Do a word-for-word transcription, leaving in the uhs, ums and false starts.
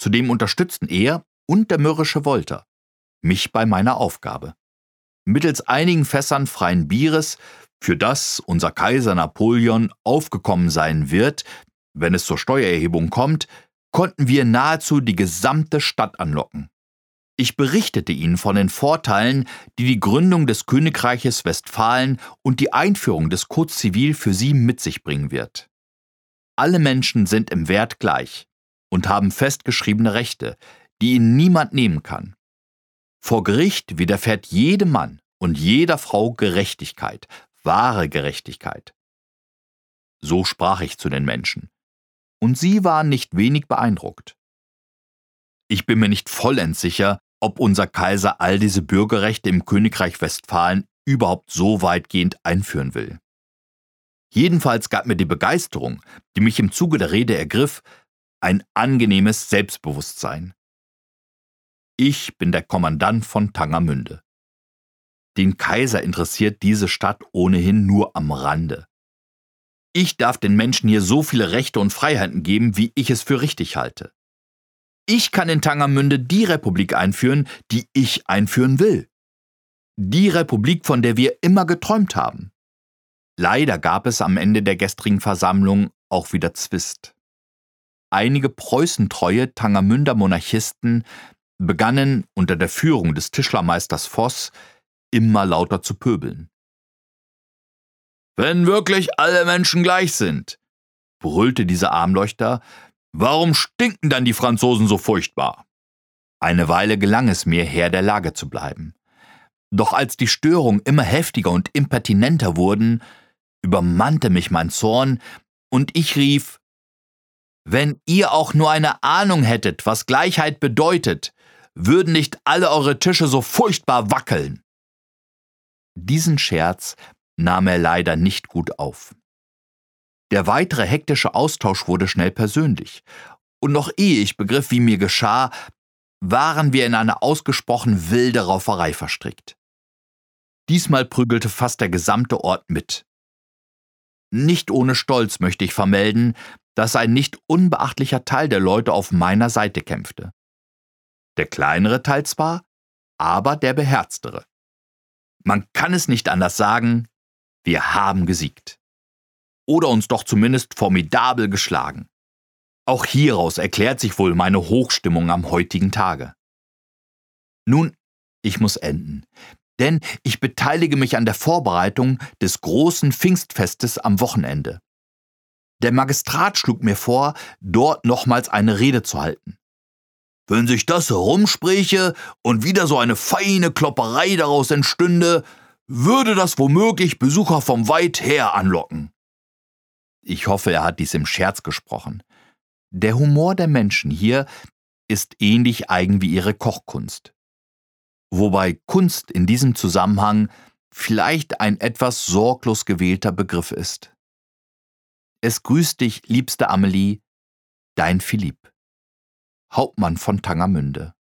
Zudem unterstützten er und der mürrische Wolter mich bei meiner Aufgabe. Mittels einigen Fässern freien Bieres, für das unser Kaiser Napoleon aufgekommen sein wird, wenn es zur Steuererhebung kommt, konnten wir nahezu die gesamte Stadt anlocken. Ich berichtete ihnen von den Vorteilen, die die Gründung des Königreiches Westfalen und die Einführung des Code Civil für sie mit sich bringen wird. Alle Menschen sind im Wert gleich und haben festgeschriebene Rechte, die ihnen niemand nehmen kann. Vor Gericht widerfährt jedem Mann und jeder Frau Gerechtigkeit, wahre Gerechtigkeit. So sprach ich zu den Menschen, und sie waren nicht wenig beeindruckt. Ich bin mir nicht vollends sicher, ob unser Kaiser all diese Bürgerrechte im Königreich Westfalen überhaupt so weitgehend einführen will. Jedenfalls gab mir die Begeisterung, die mich im Zuge der Rede ergriff, ein angenehmes Selbstbewusstsein. Ich bin der Kommandant von Tangermünde. Den Kaiser interessiert diese Stadt ohnehin nur am Rande. Ich darf den Menschen hier so viele Rechte und Freiheiten geben, wie ich es für richtig halte. Ich kann in Tangermünde die Republik einführen, die ich einführen will. Die Republik, von der wir immer geträumt haben. Leider gab es am Ende der gestrigen Versammlung auch wieder Zwist. Einige preußentreue Tangermünder Monarchisten begannen unter der Führung des Tischlermeisters Voss immer lauter zu pöbeln. »Wenn wirklich alle Menschen gleich sind«, brüllte dieser Armleuchter, »warum stinken dann die Franzosen so furchtbar?« Eine Weile gelang es mir, Herr der Lage zu bleiben. Doch als die Störungen immer heftiger und impertinenter wurden, übermannte mich mein Zorn und ich rief, »Wenn ihr auch nur eine Ahnung hättet, was Gleichheit bedeutet, würden nicht alle eure Tische so furchtbar wackeln.« Diesen Scherz nahm er leider nicht gut auf. Der weitere hektische Austausch wurde schnell persönlich, und noch ehe ich begriff, wie mir geschah, waren wir in eine ausgesprochen wilde Rauferei verstrickt. Diesmal prügelte fast der gesamte Ort mit. Nicht ohne Stolz möchte ich vermelden, dass ein nicht unbeachtlicher Teil der Leute auf meiner Seite kämpfte. Der kleinere Teil zwar, aber der beherztere. Man kann es nicht anders sagen, wir haben gesiegt. Oder uns doch zumindest formidabel geschlagen. Auch hieraus erklärt sich wohl meine Hochstimmung am heutigen Tage. Nun, ich muss enden, denn ich beteilige mich an der Vorbereitung des großen Pfingstfestes am Wochenende. Der Magistrat schlug mir vor, dort nochmals eine Rede zu halten. Wenn sich das herumspräche und wieder so eine feine Klopperei daraus entstünde, würde das womöglich Besucher vom weit her anlocken. Ich hoffe, er hat dies im Scherz gesprochen. Der Humor der Menschen hier ist ähnlich eigen wie ihre Kochkunst. Wobei Kunst in diesem Zusammenhang vielleicht ein etwas sorglos gewählter Begriff ist. Es grüßt dich, liebste Amelie, dein Philipp, Hauptmann von Tangermünde.